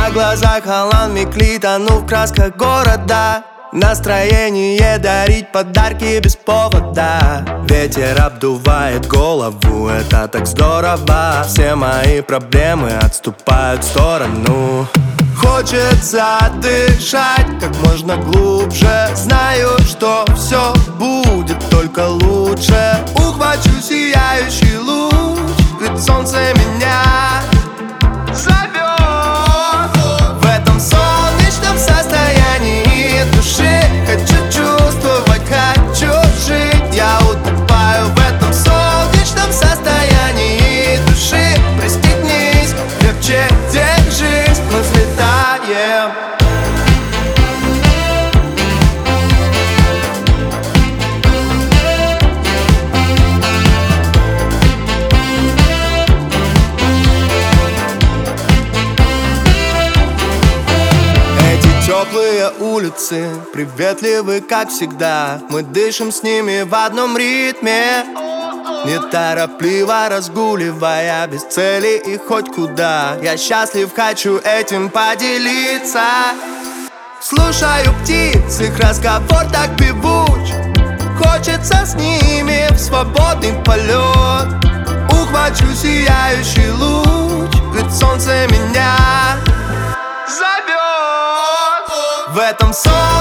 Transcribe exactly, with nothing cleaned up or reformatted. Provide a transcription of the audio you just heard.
На глазах Алан Микли, тону в красках города. Настроение дарить подарки без повода. Ветер обдувает голову, это так здорово. Все мои проблемы отступают в сторону. Хочется дышать как можно глубже. Знаю, что все будет только лучше. Ухвачу сияющий луч, ведь солнце меня зовет. В этом солнечном состоянии души хочу чувствовать, хочу жить. Я утопаю в этом солнечном состоянии души. Пристегнись, крепче держись, мы взлетаем. Теплые улицы, приветливы, как всегда. Мы дышим с ними в одном ритме, неторопливо разгуливая, без цели и хоть куда. Я счастлив, хочу этим поделиться. Слушаю птиц, их разговор так певуч. Хочется с ними в свободный полет. Ухвачу сияющий луч, ведь солнце меня зовет. В этом солнце